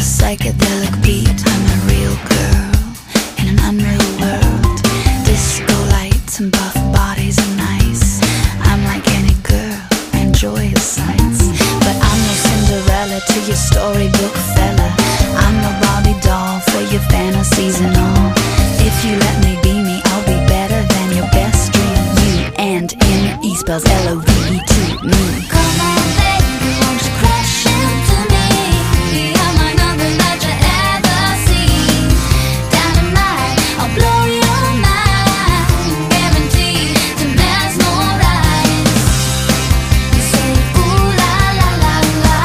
psychedelic beat. I'm a real girl in an unreal world. Disco lights and buff bodies are nice. I'm like any girl, I enjoy the sights. But I'm no Cinderella to your storybook fella. I'm no Barbie doll for your fantasies and all. If you let me be me, I'll be better than your best dream. You and N-E spells L-O-V-E to me. Come on baby, won't you crash into me? I'm like nothing that you ever seen. Dynamite, I'll blow your mind. Guaranteed to mesmerize. You say ooh la la la la.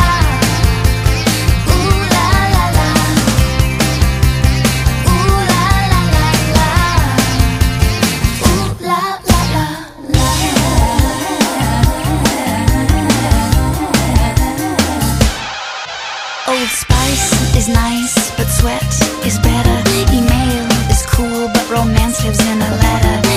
Ooh la la la. Ooh la la la la. Ooh la la la la. Old Spice is nice, but sweat is better. Email is cool, but romance lives in a letter.